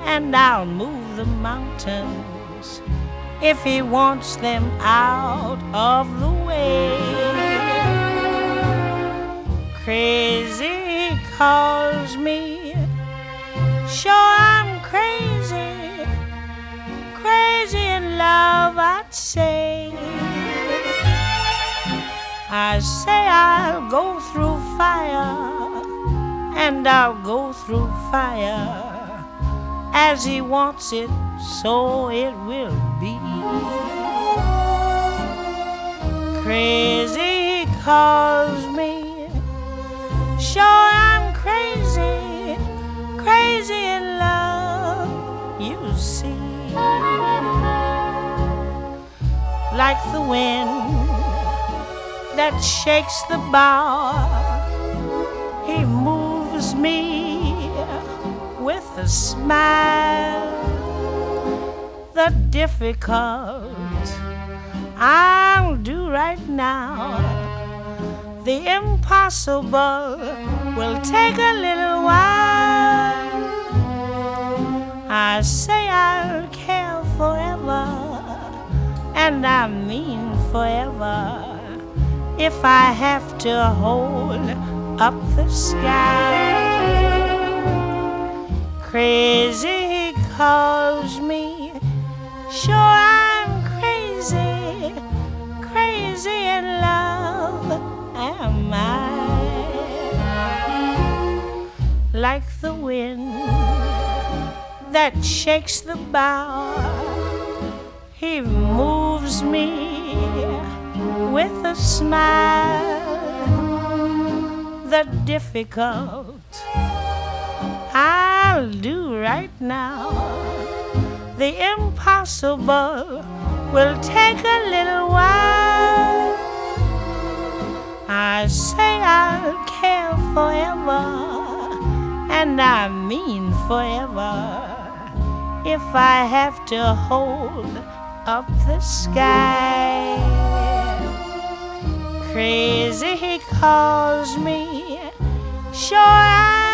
and I'll move the mountains if he wants them out of the way. Crazy he calls me, sure I'm crazy, crazy in love I'd say. I say I'll go through fire, and I'll go through fire. As he wants it, so it will be. Crazy he calls me, sure I'm crazy, crazy in love, you see. Like the wind that shakes the bough, he moves me with a smile. The difficult I'll do right now, the impossible will take a little while. I say I'll care forever, and I mean forever, if I have to hold up the sky. Crazy he calls me, sure I'm crazy, crazy in love am I. Like the wind that shakes the bough, he moves me with a smile. The difficult I'll do right now, the impossible will take a little while. I say I'll care forever, and I mean forever, if I have to hold up the sky. Crazy he calls me, sure